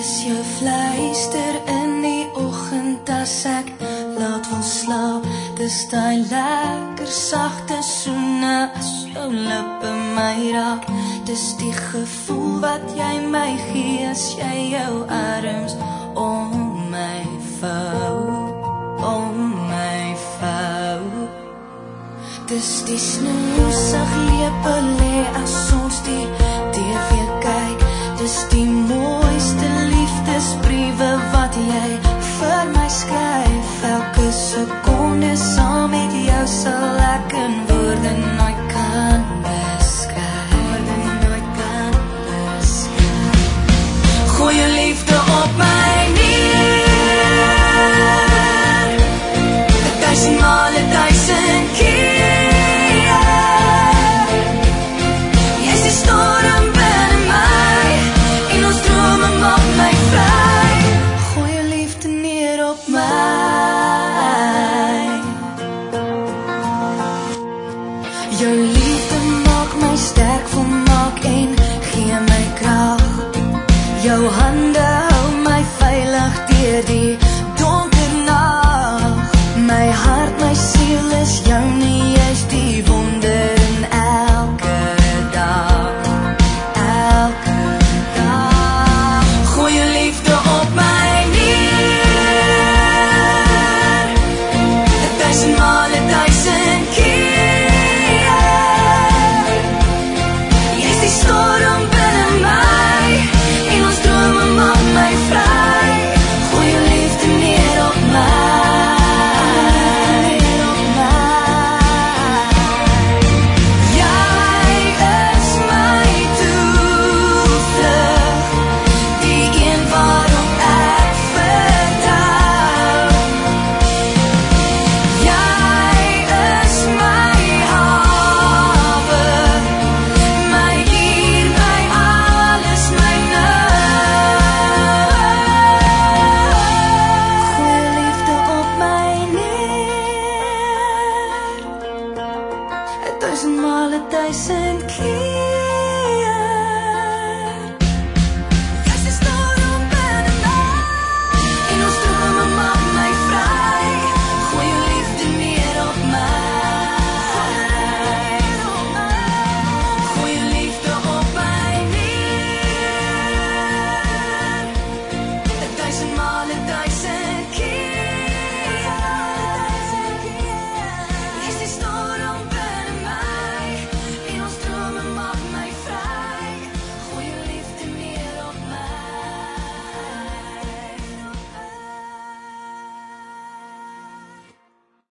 Dis jou fluister in die oggend as ek laat wil slaap. Dis daai lekker sagte soene as jou lippe my raak. Dis die gevoel wat jy my gee as jy jou arms om my vou, om my vou. Dis die snoesig lepelê as ons die TV kyk. Dis die mooiste liefdesbriewe wat jy vir my skryf. Elke sekonde saam met jou sal ek in woorde nooit kan beskryf. Gooi jou liefde op my neer, 1000 male 1000 keer. Jy's die storm binne my en ons drome maak my vry. Gooi jou liefde neer op my. Jou liefde maak my sterk, volmaak en gee my krag. Jou hande hou my veilig deur die donker nag. My hart, my siel is joune, jy's die wonder in elke dag, elke dag. Gooi jou liefde op my neer, 1000 male 1000 keer. Jy's die storm binne my en ons drome maak my vry. Gooi jou liefde neer op my. Duizend malen 1000 keer.